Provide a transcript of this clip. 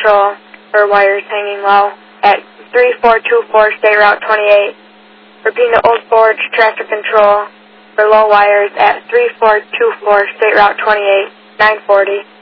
Control for wires hanging low at 3424 State Route 28. Repeating to Old Forge Tractor Control for low wires at 3424 State Route 28, 940.